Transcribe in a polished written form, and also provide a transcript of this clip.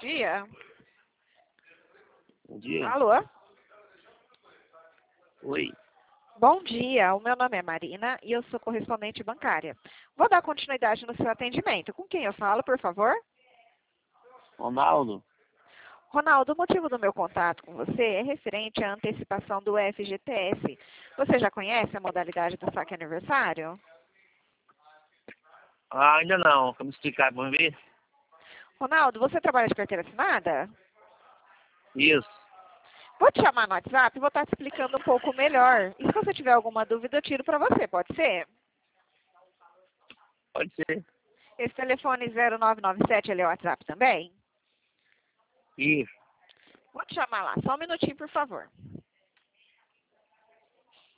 dia. Bom dia. Alô? Oi. Bom dia, o meu nome é Marina e eu sou correspondente bancária. Vou dar continuidade no seu atendimento. Com quem eu falo, por favor? Ronaldo. Ronaldo, o motivo do meu contato com você é referente à antecipação do FGTS. Você já conhece a modalidade do saque aniversário? Ah, ainda não. Vamos explicar, vamos ver? Ronaldo, você trabalha de carteira assinada? Isso. Vou te chamar no WhatsApp e vou estar te explicando um pouco melhor. E se você tiver alguma dúvida, eu tiro para você, pode ser? Pode ser. Esse telefone 0997, ele é o WhatsApp também? Isso. Vou te chamar lá, só um minutinho, por favor.